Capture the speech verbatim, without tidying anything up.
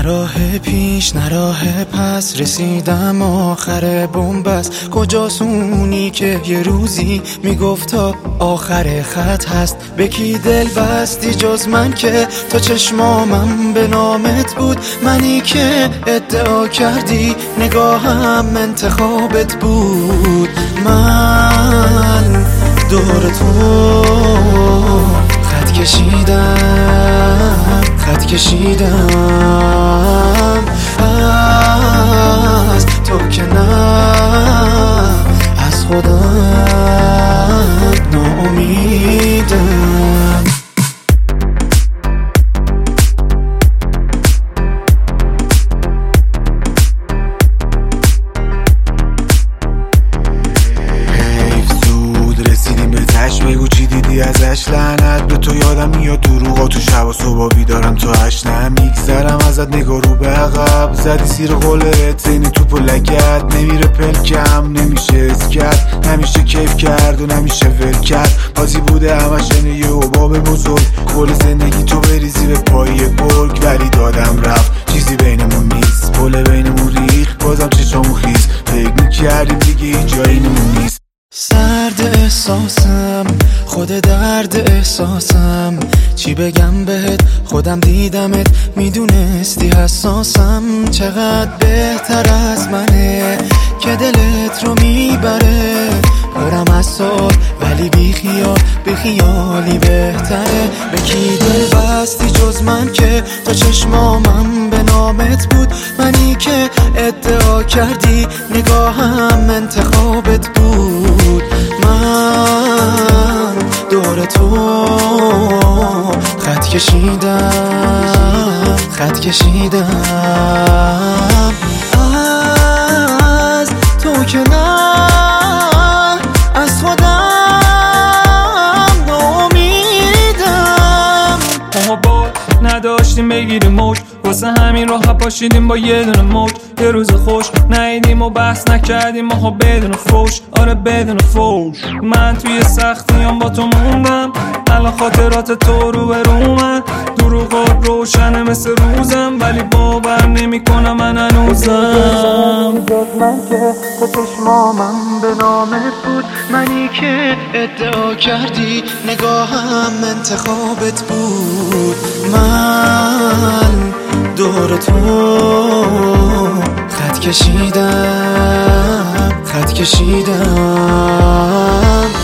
راه پیش نه راه پس، رسیدم آخر بنبست. کجاست اونی که یه روزی میگفت تا آخر خط هست؟ به کی دل بستی جز من که تا چشمامم به نامت بود؟ منی که ادعا کردی نگاهم انتخابت بود. من دور تو خط کشیدم، خط کشیدم از تو که نه از خودم ناامیدم. بگو چی دیدی ازش، لعنت به تو. یادم میاد دروغا تو شب و صبح بیدارم تو هشت، نمیگذرم ازت نگاه رو به عقب. زدی سیر قولت اینی توپ و لگت، نمیره پلکم نمیشه اسکت، نمیشه کیف کرد و نمیشه ول کرد. بازی بوده همش اینه یه عباب بزرگ، کل زندگی تو بریزی به پای گرگ. ولی دادم رفت چیزی بینمون نیست، پل بینمون ریخت بازم چشامون خیز. فکر میکردیم دیگه هیچ جایی نمون نیست. سرد احساسم، خود درد احساسم، چی بگم بهت؟ خودم دیدمت میدونستی حساسم. چقدر بهتر از منه که دلت رو میبره، برم از سال ولی بی خیال، بی خیالی بهتره. به کی دل بستی جز من که تا چشمامم به نامت بود؟ منی که ادعا کردی نگاهم انتخابت بود. من دور تو خط کشیدم، خط کشیدم از تو که نه از خودم ناامیدم. ما با نداشتیم بگیریم موج، واسه همین راه پاشیدیم با یه دونه موج. یه روز خوش نهیدیم و بحث نکردیم ماها بدون فوش، آره بدون فوش. من توی سختیام با تو موندم، الان خاطرات تو رو به رومن. دروغات روشنه مثل روزم، ولی باور نمی کنم من هنوزم. من که تو چشمامم به نامت بود، منی که ادعا کردی نگاهم انتخابت بود. من دور تو خط کشیدم، خط کشیدم